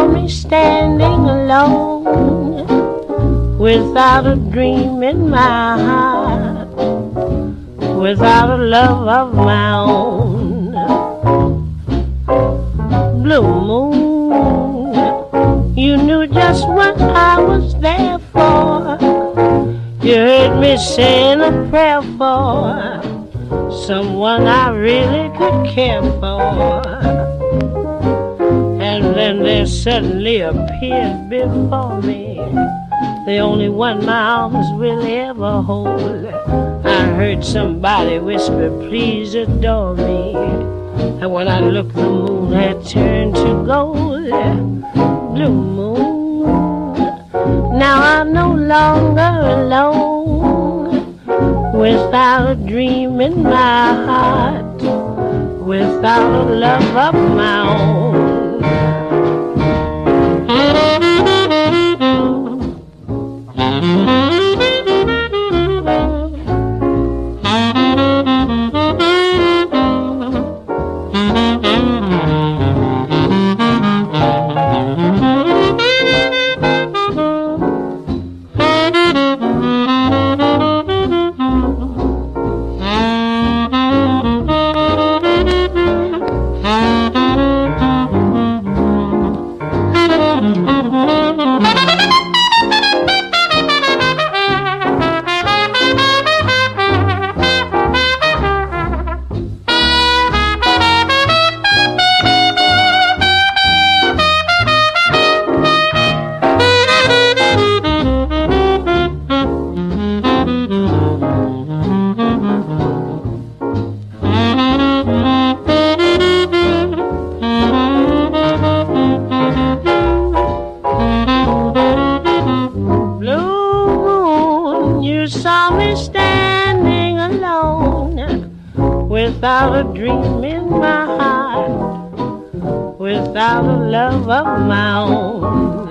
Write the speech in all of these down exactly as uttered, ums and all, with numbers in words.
saw me standing alone, without a dream in my heart, without a love of my own. Blue moon, you knew just what I was there for. You heard me saying a prayer for someone I really could care for. And then there suddenly appeared before me the only one my arms will ever hold. I heard somebody whisper, please adore me. And when I looked, the moon had turned to gold. Blue moon, now I'm no longer alone, without a dream in my heart, without a love of my own. Without a dream in my heart, without a love of my own.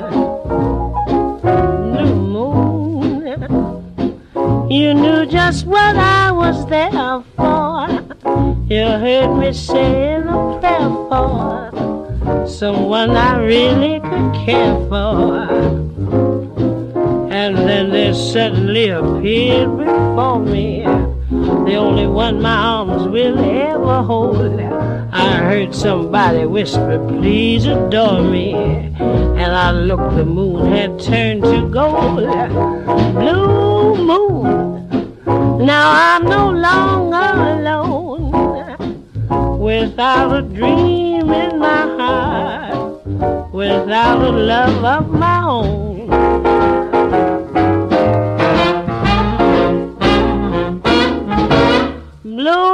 Blue moon, you knew just what I was there for. You heard me saying a prayer for someone I really could care for. And then there suddenly appeared before me the only one my arms will ever hold. I heard somebody whisper, please adore me. And I looked, the moon had turned to gold. Blue moon, now I'm no longer alone, without a dream in my heart, without a love of my own. Blue